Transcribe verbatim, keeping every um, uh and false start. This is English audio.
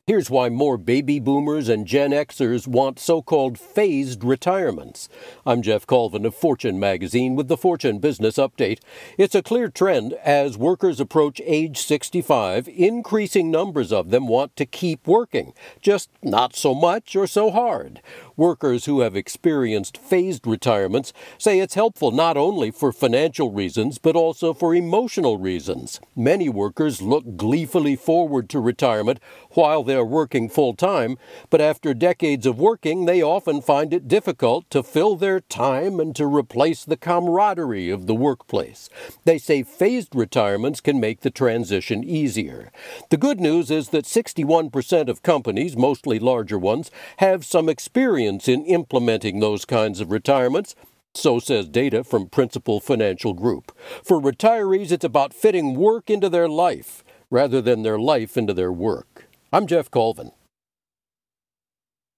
Here's why more baby boomers and Gen Xers want so-called phased retirements. I'm Jeff Colvin of Fortune magazine with the Fortune Business Update. It's a clear trend as workers approach age sixty-five, increasing numbers of them want to keep working, just not so much or so hard. Workers who have experienced phased retirements say it's helpful not only for financial reasons, but also for emotional reasons. Many workers look gleefully forward to retirement while they're working full-time, but after decades of working, they often find it difficult to fill their time and to replace the camaraderie of the workplace. They say phased retirements can make the transition easier. The good news is that sixty-one percent of companies, mostly larger ones, have some experience in implementing those kinds of retirements. So says data from Principal Financial Group. For retirees, it's about fitting work into their life rather than their life into their work. I'm Jeff Colvin.